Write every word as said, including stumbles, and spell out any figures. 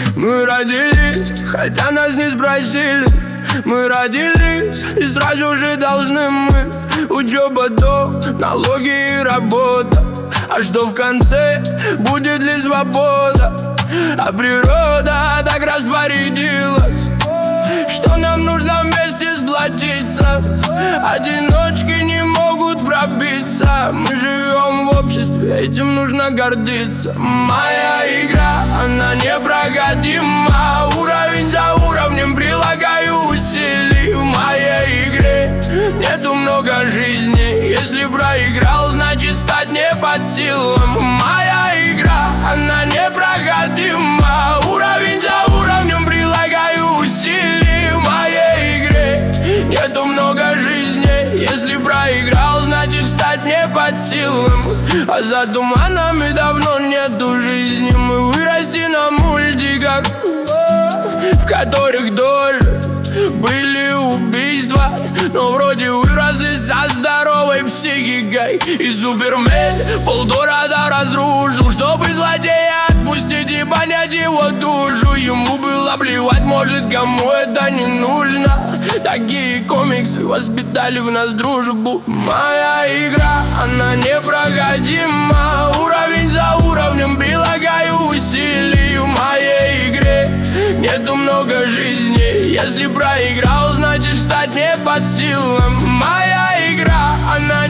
Мы родились, хотя нас не спросили. Мы родились, и сразу же должны мы. Учеба, дом, налоги и работа. А что в конце, будет ли свобода? А природа так распорядилась, что нам нужно вместе сплотиться. Одиночки не могут пробиться. Мы живем в обществе, этим нужно гордиться. Моя игра, она непроходима. Уровень за уровнем прилагаю усилий. В моей игре нету много жизни. Если проиграл, значит стать не под силам. Моя игра, она непроходима. Уровень за уровнем прилагаю усилий. В моей игре нету много жизни. Если проиграл, значит стать не под силам. А за туманами давно нету жизни. Мы выросли на мультиках, в которых тоже были убийства, но вроде выросли со здоровой психикой. И Супермен полгорода разрушил, чтобы злодея отпустить и понять его душу. Ему было плевать, может, кому это не нужно. Такие комиксы воспитали в нас дружбу. Моя игра, она непроходима. Уровень за уровнем прилагаю усилий. В моей игре нету много жизни. Если проиграл, значит стать не под силам. Моя игра, она